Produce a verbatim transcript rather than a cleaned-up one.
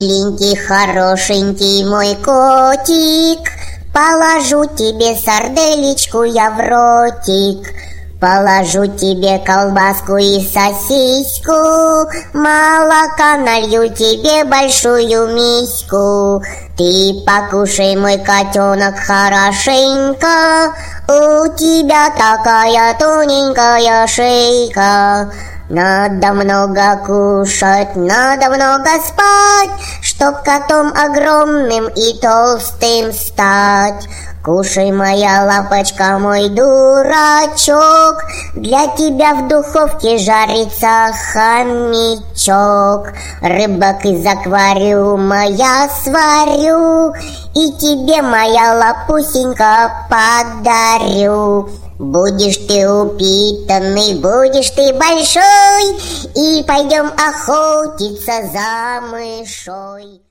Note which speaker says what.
Speaker 1: Маленький, хорошенький мой котик, положу тебе сарделечку я в ротик, положу тебе колбаску и сосиску, молока налью тебе большую миську. Ты покушай, мой котенок, хорошенько, у тебя такая тоненькая шейка. Надо много кушать, надо много спать, чтоб котом огромным и толстым стать. Кушай, моя лапочка, мой дурачок, для тебя в духовке жарится хомячок. Рыбок из аквариума я сварю и тебе, моя лапусенька, подарю. Будешь ты упитанный, будешь ты большой, и пойдем охотиться за мышой.